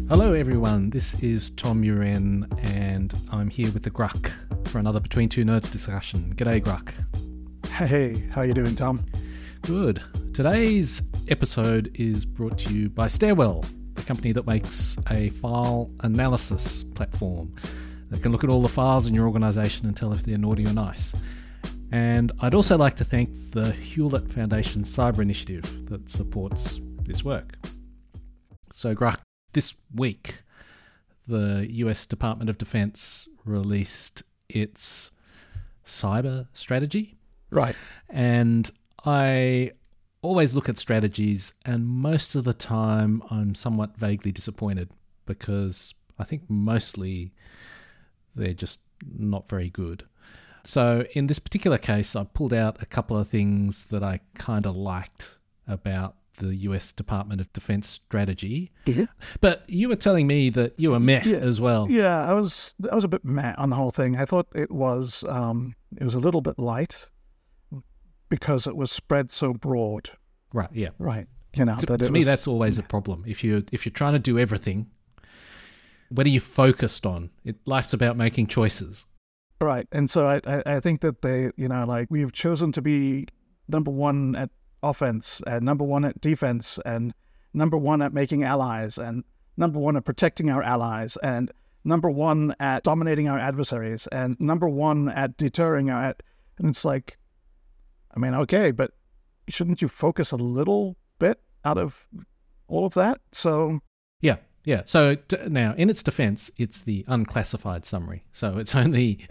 Hello everyone, this is Tom Uren and I'm here with the Gruck for another Between Two Nerds discussion. G'day Gruck. Hey, how you doing, Tom? Good. Today's episode is brought to you by Stairwell, the company that makes a file analysis platform that can look at all the files in your organisation and tell if they're naughty or nice. And I'd also like to thank the Hewlett Foundation Cyber Initiative that supports this work. So Gruck, this week, the US Department of Defense released its cyber strategy. Right. And I always look at strategies, and most of the time I'm somewhat vaguely disappointed because I think mostly they're just not very good. So in this particular case, I pulled out a couple of things that I kind of liked about the US Department of Defense strategy. Yeah. But you were telling me that you were meh as well. Yeah, I was a bit meh on the whole thing. I thought it was a little bit light because it was spread so broad. Right, yeah. Right. You know, to me, that's always a problem. If you're trying to do everything, what are you focused on? Life's about making choices. Right. And so I think that they, we've chosen to be number one at offense and number one at defense and number one at making allies and number one at protecting our allies and number one at dominating our adversaries and number one at deterring and it's like, I mean, okay, but shouldn't you focus a little bit out of all of that? So Yeah. So now, in its defense, it's the unclassified summary. So it's only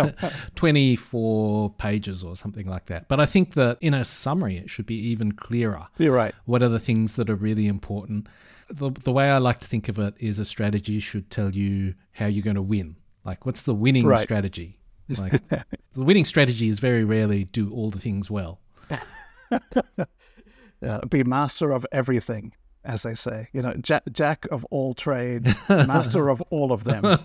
24 pages or something like that. But I think that in a summary, it should be even clearer. You're right. What are the things that are really important? The way I like to think of it is a strategy should tell you how you're going to win. Like, what's the winning strategy? Like, the winning strategy is very rarely do all the things well. Be master of everything, as they say. Jack of all trades, master of all of them.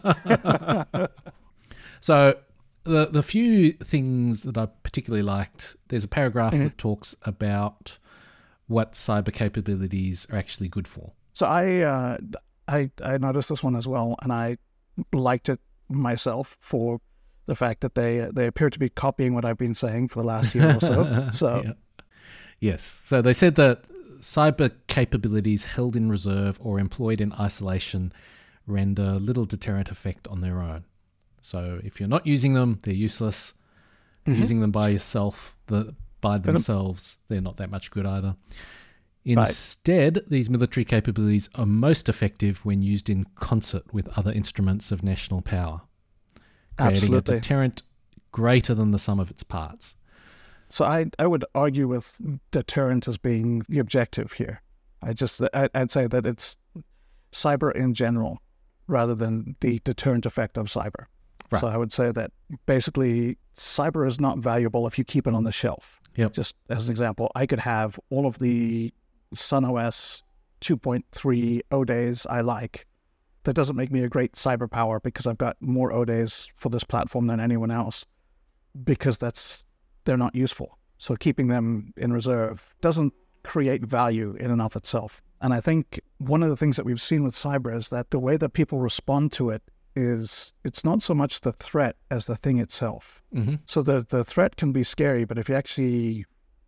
So the few things that I particularly liked, there's a paragraph that talks about what cyber capabilities are actually good for. So I noticed this one as well, and I liked it myself for the fact that they appear to be copying what I've been saying for the last year or so. So yeah. Yes. So they said that cyber capabilities held in reserve or employed in isolation render little deterrent effect on their own. So if you're not using them, they're useless. Using them by themselves, they're not that much good either. Instead, these military capabilities are most effective when used in concert with other instruments of national power, creating a deterrent greater than the sum of its parts. So I would argue with deterrent as being the objective here. I'd say that it's cyber in general rather than the deterrent effect of cyber. Right. So I would say that basically cyber is not valuable if you keep it on the shelf. Yep. Just as an example, I could have all of the SunOS 2.3 O-days I like. That doesn't make me a great cyber power because I've got more O-days for this platform than anyone else because they're not useful. So keeping them in reserve doesn't create value in and of itself. And I think one of the things that we've seen with cyber is that the way that people respond to it is it's not so much the threat as the thing itself. Mm-hmm. So the threat can be scary, but if you actually,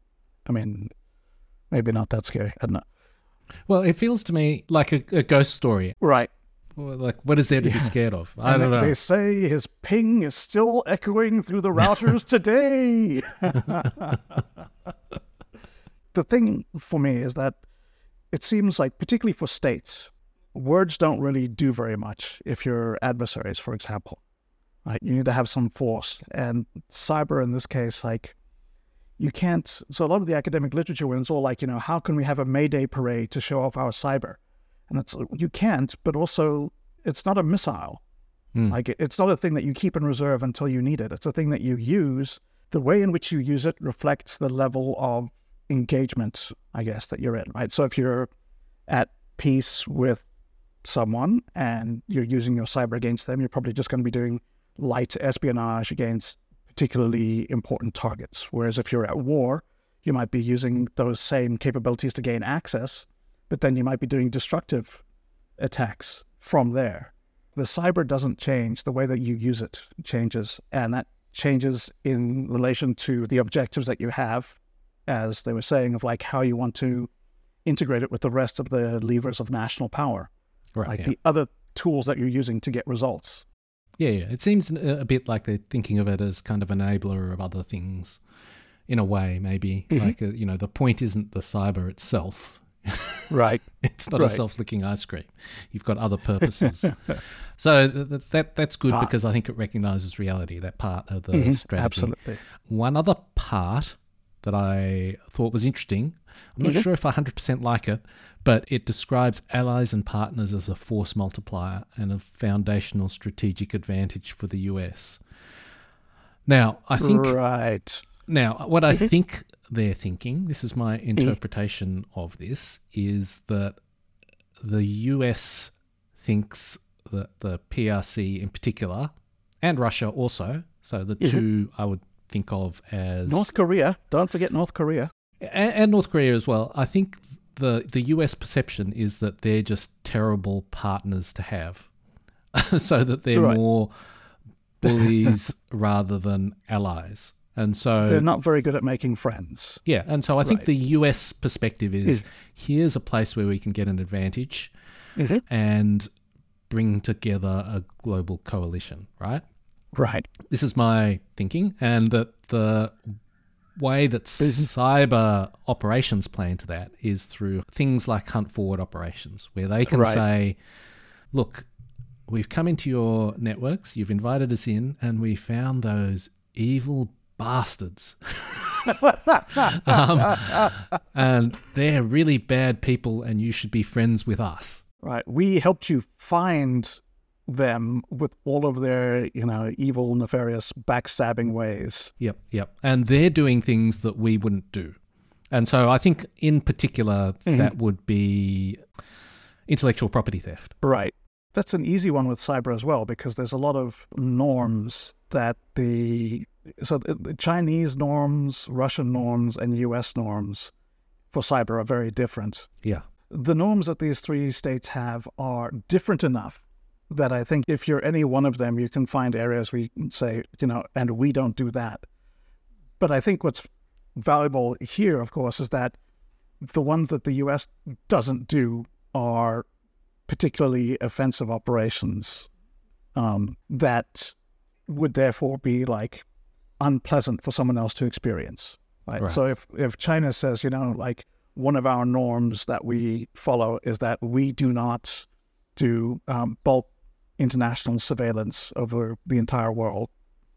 maybe not that scary. I don't know. Well, it feels to me like a ghost story. Right. Like, what is there to be scared of? I don't know. They say his ping is still echoing through the routers today. The thing for me is that it seems like, particularly for states, words don't really do very much if you're adversaries, for example. Right? You need to have some force. And cyber, in this case, you can't... So a lot of the academic literature, when it's all like, how can we have a May Day parade to show off our cyber? And you can't, but also it's not a missile. It's not a thing that you keep in reserve until you need it. It's a thing that you use. The way in which you use it reflects the level of engagement, I guess, that you're in, right? So if you're at peace with someone and you're using your cyber against them, you're probably just going to be doing light espionage against particularly important targets. Whereas if you're at war, you might be using those same capabilities to gain access, but then you might be doing destructive attacks from there. The cyber doesn't change. The way that you use it changes, and that changes in relation to the objectives that you have, as they were saying, of like how you want to integrate it with the rest of the levers of national power, Right. like Yeah. the other tools that you're using to get results. Yeah. It seems a bit like they're thinking of it as kind of enabler of other things, in a way. Maybe like the point isn't the cyber itself. Right. It's not a self-licking ice cream. You've got other purposes. So that's good because I think it recognises reality, that part of the strategy. Absolutely. One other part that I thought was interesting, I'm not sure if I 100% like it, but it describes allies and partners as a force multiplier and a foundational strategic advantage for the US. Now, I think... Right. Now, what I think they're thinking, this is my interpretation of this, is that the US thinks that the PRC in particular, and Russia also, so the two I would think of as... North Korea. Don't forget North Korea. And North Korea as well. I think the US perception is that they're just terrible partners to have, so that they're more bullies rather than allies. And so they're not very good at making friends. Yeah, and so I think the US perspective is here's a place where we can get an advantage and bring together a global coalition, right? Right. This is my thinking, and that the way that cyber operations play into that is through things like hunt forward operations, where they can say, look, we've come into your networks, you've invited us in, and we found those evil bastards. And they're really bad people, and you should be friends with us. Right. We helped you find them with all of their, evil, nefarious, backstabbing ways. Yep. And they're doing things that we wouldn't do. And so I think in particular that would be intellectual property theft. Right. That's an easy one with cyber as well, because there's a lot of norms that the Chinese norms, Russian norms, and US norms for cyber are very different. Yeah. The norms that these three states have are different enough that I think if you're any one of them, you can find areas where you can say, and we don't do that. But I think what's valuable here, of course, is that the ones that the US doesn't do are particularly offensive operations that would therefore be like unpleasant for someone else to experience. Right? So if China says, one of our norms that we follow is that we do not do bulk international surveillance over the entire world.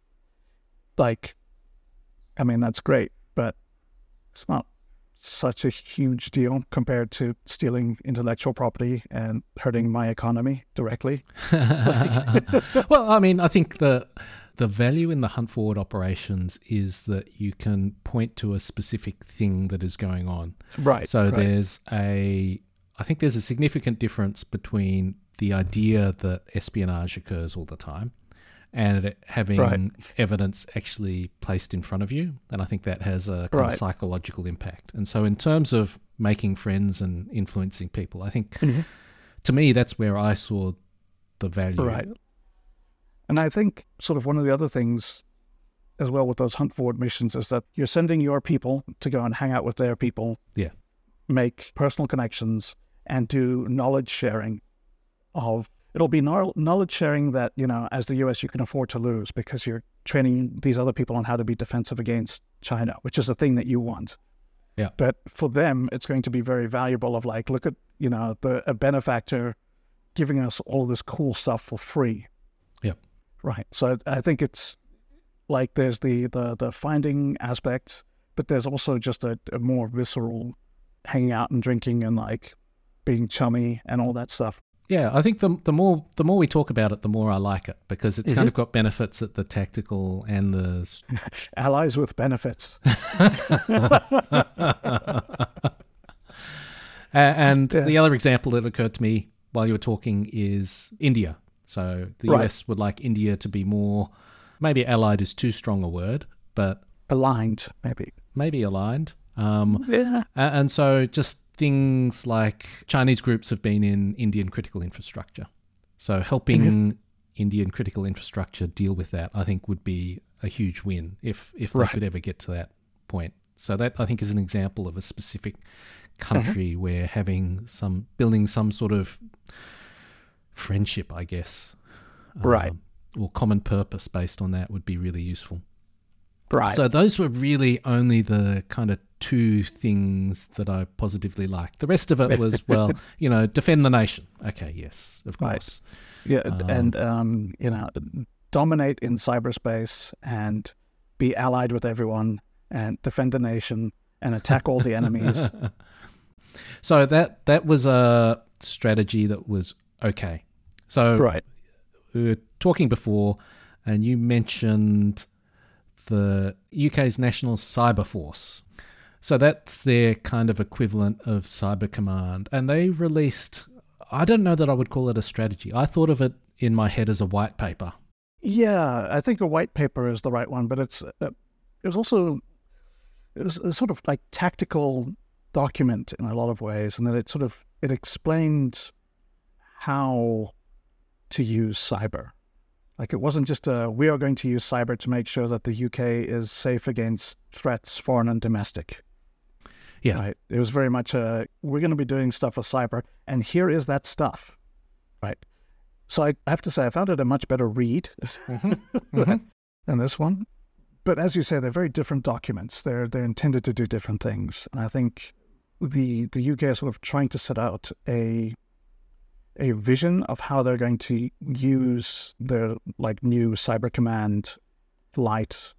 That's great, but it's not such a huge deal compared to stealing intellectual property and hurting my economy directly. Well, I think the value in the hunt forward operations is that you can point to a specific thing that is going on. Right. So I think there's a significant difference between the idea that espionage occurs all the time and it having evidence actually placed in front of you. And I think that has a kind of psychological impact. And so in terms of making friends and influencing people, I think to me, that's where I saw the value. Right. And I think sort of one of the other things as well with those hunt forward missions is that you're sending your people to go and hang out with their people, make personal connections, and do knowledge sharing it'll be knowledge sharing that, as the US you can afford to lose because you're training these other people on how to be defensive against China, which is a thing that you want. Yeah. But for them, it's going to be very valuable of look at, a benefactor giving us all this cool stuff for free. Yeah. Right. So I think it's like there's the finding aspect, but there's also just a more visceral hanging out and drinking and being chummy and all that stuff. Yeah, I think the more we talk about it, the more I like it because it's kind of got benefits at the tactical and the allies with benefits. And the other example that occurred to me while you were talking is India. So the US would like India to be more, maybe allied is too strong a word, but aligned, maybe aligned. And so just things like Chinese groups have been in Indian critical infrastructure. So helping Indian critical infrastructure deal with that, I think, would be a huge win if they could ever get to that point. So that, I think, is an example of a specific country where building some sort of friendship, I guess, or common purpose based on that would be really useful. Right. So those were really only the kind of two things that I positively liked. The rest of it was, well, defend the nation. Okay, yes, of course. Yeah, and dominate in cyberspace and be allied with everyone and defend the nation and attack all the enemies. So that was a strategy that was okay. So we were talking before, and you mentioned the UK's National Cyber Force. So that's their kind of equivalent of Cyber Command. And they released, I don't know that I would call it a strategy. I thought of it in my head as a white paper. Yeah, I think a white paper is the right one, but it was a sort of like tactical document in a lot of ways, and that it explained how to use cyber. Like, it wasn't just we are going to use cyber to make sure that the UK is safe against threats, foreign and domestic. Yeah. Right. It was very much we're going to be doing stuff with cyber, and here is that stuff. Right. So I have to say, I found it a much better read than this one. But as you say, they're very different documents. They're intended to do different things. And I think the UK is sort of trying to set out a vision of how they're going to use their new Cyber Command light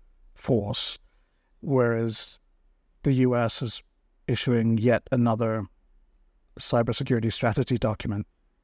force, whereas the US is issuing yet another cybersecurity strategy document,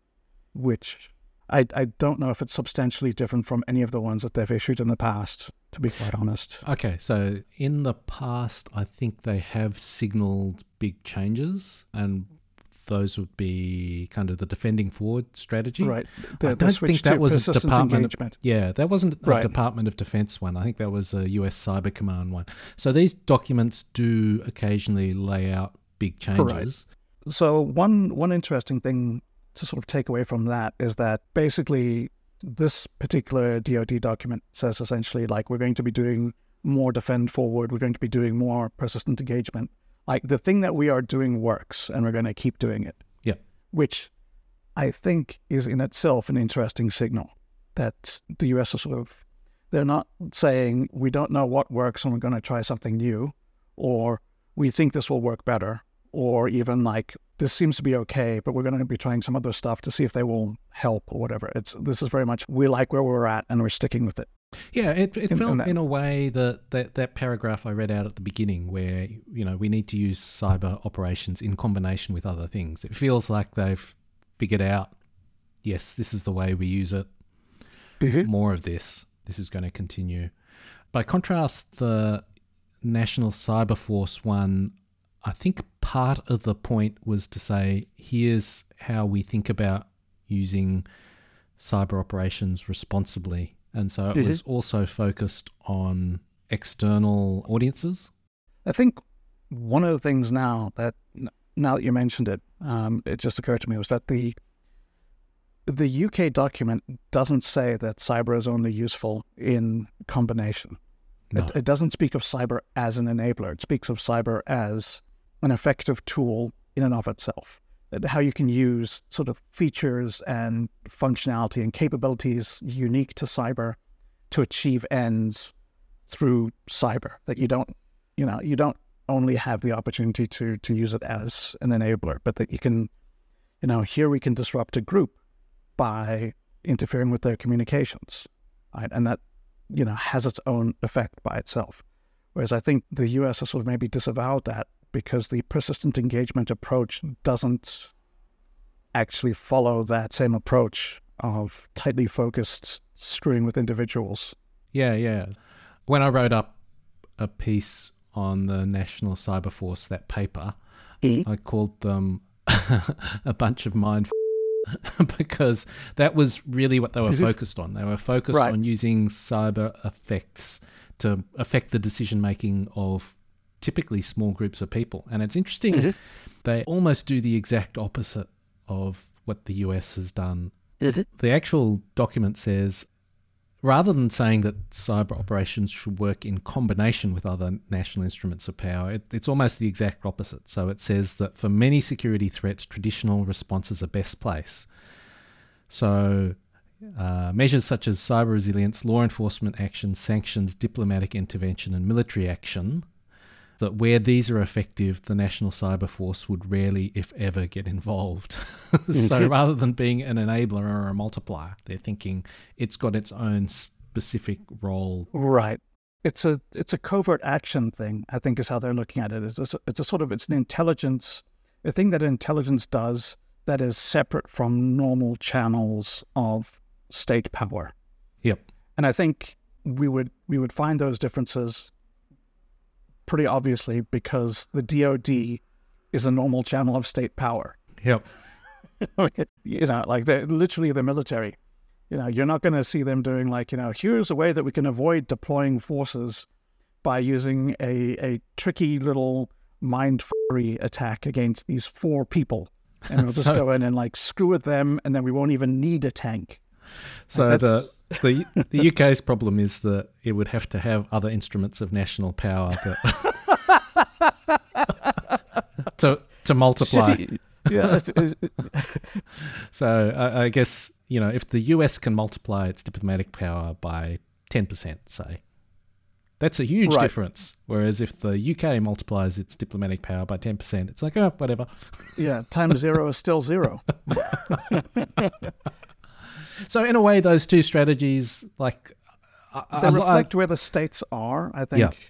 which I don't know if it's substantially different from any of the ones that they've issued in the past, to be quite honest. Okay, so in the past, I think they have signaled big changes, and those would be kind of the defending forward strategy. Right. I don't think that was a Department. That wasn't a Right. Department of Defense one. I think that was a US Cyber Command one. So these documents do occasionally lay out big changes. Right. So one interesting thing to sort of take away from that is that basically this particular DoD document says essentially, we're going to be doing more defend forward, we're going to be doing more persistent engagement. The thing that we are doing works, and we're going to keep doing it. Yeah. Which I think is in itself an interesting signal that the US is they're not saying we don't know what works and we're going to try something new, or we think this will work better, or even this seems to be okay, but we're going to be trying some other stuff to see if they will help or whatever. This is very much, we like where we're at and we're sticking with it. Yeah, it felt in a way that paragraph I read out at the beginning where, we need to use cyber operations in combination with other things. It feels like they've figured out, yes, this is the way we use it. More of this is going to continue. By contrast, the National Cyber Force one, I think part of the point was to say, here's how we think about using cyber operations responsibly. And so it was also focused on external audiences. I think one of the things now that you mentioned it, it just occurred to me was that the UK document doesn't say that cyber is only useful in combination. No. It doesn't speak of cyber as an enabler. It speaks of cyber as an effective tool in and of itself. How you can use sort of features and functionality and capabilities unique to cyber to achieve ends through cyber. That you don't only have the opportunity to use it as an enabler, but that you can, here we can disrupt a group by interfering with their communications, right? And that, has its own effect by itself. Whereas I think the US has sort of maybe disavowed that because the persistent engagement approach doesn't actually follow that same approach of tightly focused screwing with individuals. Yeah. When I wrote up a piece on the National Cyber Force, that paper, I called them a bunch of mind because that was really what they were focused on. They were focused on using cyber effects to affect the decision-making of typically small groups of people. And it's interesting, they almost do the exact opposite of what the US has done The actual document says, rather than saying that cyber operations should work in combination with other national instruments of power, it's almost the exact opposite. So it says that for many security threats, traditional responses are best place. So measures such as cyber resilience, law enforcement action, sanctions, diplomatic intervention, and military action, that where these are effective, the National Cyber Force would rarely, if ever, get involved. So rather than being an enabler or a multiplier, they're thinking it's got its own specific role. Right. It's a covert action thing, I think, is how they're looking at it. It's an intelligence, a thing that intelligence does that is separate from normal channels of state power. Yep. And I think we would find those differences pretty obviously because the DoD is a normal channel of state power. Yep. Like they're literally the military. You're not going to see them doing like, here's a way that we can avoid deploying forces by using a tricky little mind-free attack against these 4 people. And we'll just go in and like screw with them, and then we won't even need a tank. So the UK's problem is that it would have to have other instruments of national power to multiply. Yeah. So I guess, if the US can multiply its diplomatic power by 10%, say, that's a huge difference. Whereas if the UK multiplies its diplomatic power by 10%, it's like, oh, whatever. Yeah, times 0 is still 0. So in a way, those two strategies, like... they reflect where the states are, I think,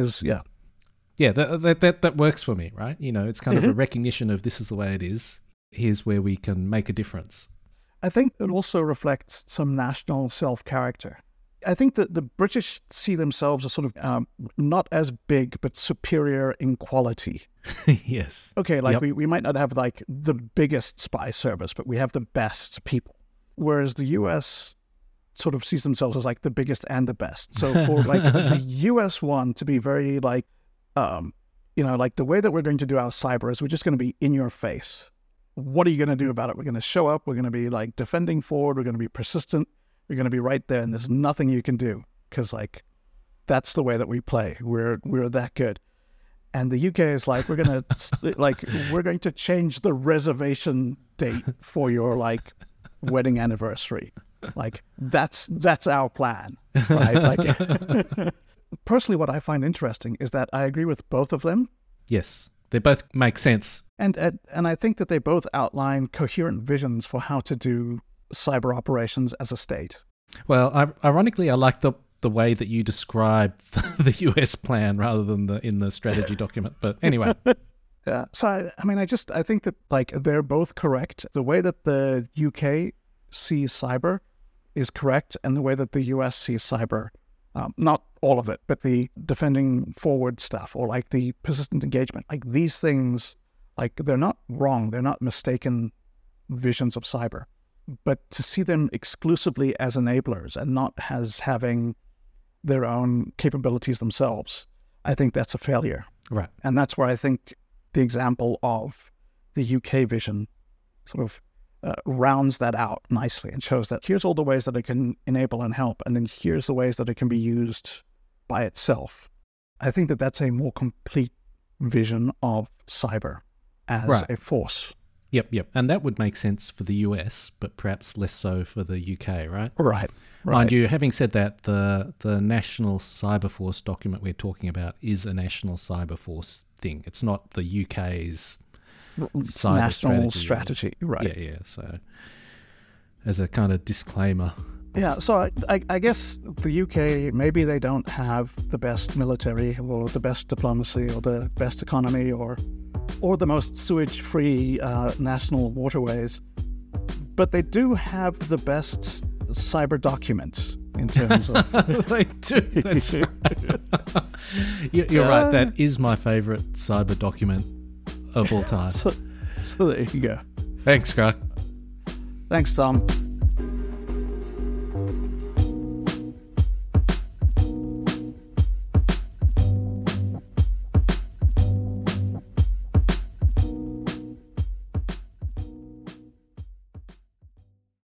Yeah, that works for me, right? It's kind of a recognition of this is the way it is. Here's where we can make a difference. I think it also reflects some national self-character. I think that the British see themselves as sort of not as big, but superior in quality. Yes. Okay, we might not have like the biggest spy service, but we have the best people. Whereas the US sort of sees themselves as like the biggest and the best. So for like the US one to be very like, like the way that we're going to do our cyber is we're just going to be in your face. What are you going to do about it? We're going to show up. We're going to be like defending forward. We're going to be persistent. We're going to be right there, and there's nothing you can do because like that's the way that we play. We're that good. And the UK is like, we're going to change the reservation date for your like wedding anniversary. Like that's our plan, right? Like personally, what I find interesting is that I agree with both of them. Yes, they both make sense. And I think that they both outline coherent visions for how to do cyber operations as a state. Well, ironically, I like the way that you describe the US plan rather than in the strategy document. But anyway. Yeah. So, I think that like they're both correct. The way that the UK sees cyber is correct, and the way that the US sees cyber, not all of it, but the defending forward stuff or like the persistent engagement, like these things, like they're not wrong. They're not mistaken visions of cyber. But to see them exclusively as enablers and not as having their own capabilities themselves, I think that's a failure. Right. And that's where I think the example of the UK vision sort of rounds that out nicely and shows that here's all the ways that it can enable and help, and then here's the ways that it can be used by itself. I think that that's a more complete vision of cyber as a force. Yep. And that would make sense for the US, but perhaps less so for the UK, right? Right. Mind you, having said that, the National Cyber Force document we're talking about is a National Cyber Force thing. It's not the UK's cyber national strategy. Right. Yeah. So as a kind of disclaimer. Yeah, so I guess the UK, maybe they don't have the best military or the best diplomacy or the best economy or the most sewage-free national waterways, but they do have the best cyber documents in terms of... They do, that's right. You're right, that is my favourite cyber document of all time. So there you go. Thanks, Greg. Thanks, Tom.